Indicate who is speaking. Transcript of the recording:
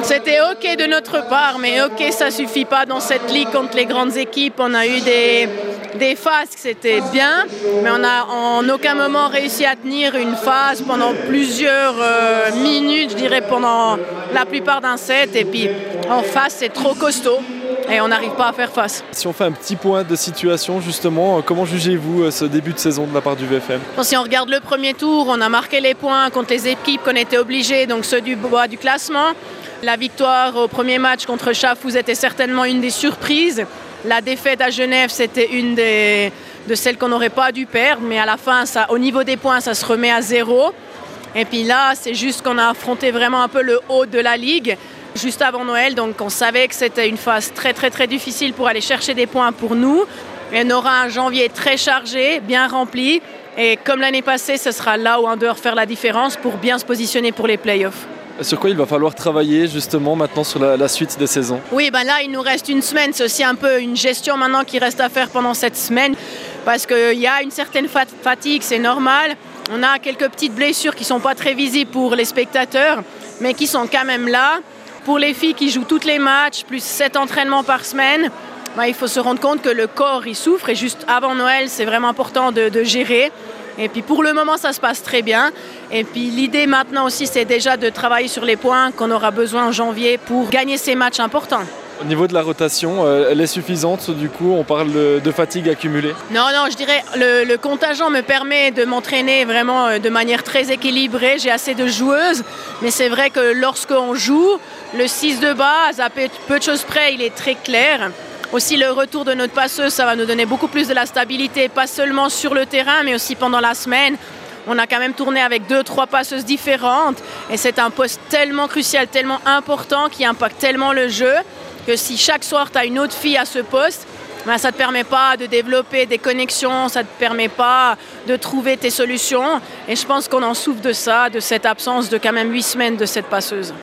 Speaker 1: C'était OK de notre part, mais OK, ça suffit pas dans cette ligue contre les grandes équipes. On a eu des phases que c'était bien, mais on n'a en aucun moment réussi à tenir une phase pendant plusieurs minutes, je dirais pendant la plupart d'un set. Et puis en face, c'est trop costaud et on n'arrive pas à faire face.
Speaker 2: Si on fait un petit point de situation justement, comment jugez-vous ce début de saison de la part du VFM ?
Speaker 1: Si on regarde le premier tour, on a marqué les points contre les équipes qu'on était obligés, donc ceux du bas du classement. La victoire au premier match contre Schaffhouse était certainement une des surprises. La défaite à Genève, c'était une de celles qu'on n'aurait pas dû perdre, mais à la fin, au niveau des points, ça se remet à 0. Et puis là, c'est juste qu'on a affronté vraiment un peu le haut de la ligue juste avant Noël, donc on savait que c'était une phase très très très difficile pour aller chercher des points pour nous. Et on aura un janvier très chargé, bien rempli, et comme l'année passée, ce sera là où on doit faire la différence pour bien se positionner pour les playoffs.
Speaker 2: Sur quoi il va falloir travailler justement maintenant sur la suite des saisons ?
Speaker 1: Oui, là il nous reste une semaine, c'est aussi un peu une gestion maintenant qui reste à faire pendant cette semaine, parce qu'il y a une certaine fatigue, c'est normal. On a quelques petites blessures qui ne sont pas très visibles pour les spectateurs, mais qui sont quand même là. Pour les filles qui jouent tous les matchs, plus 7 entraînements par semaine, il faut se rendre compte que le corps il souffre, et juste avant Noël, c'est vraiment important de gérer. Et puis pour le moment, ça se passe très bien. Et puis l'idée maintenant aussi, c'est déjà de travailler sur les points qu'on aura besoin en janvier pour gagner ces matchs importants.
Speaker 2: Au niveau de la rotation, elle est suffisante du coup, on parle de fatigue accumulée ?
Speaker 1: Non, je dirais le contingent me permet de m'entraîner vraiment de manière très équilibrée. J'ai assez de joueuses, mais c'est vrai que lorsqu'on joue, le 6 de base, à peu de choses près, il est très clair. Aussi, le retour de notre passeuse, ça va nous donner beaucoup plus de la stabilité, pas seulement sur le terrain, mais aussi pendant la semaine. On a quand même tourné avec 2-3 passeuses différentes, et c'est un poste tellement crucial, tellement important, qui impacte tellement le jeu, que si chaque soir tu as une autre fille à ce poste, ça ne te permet pas de développer des connexions, ça ne te permet pas de trouver tes solutions. Et je pense qu'on en souffre de ça, de cette absence de quand même 8 semaines de cette passeuse.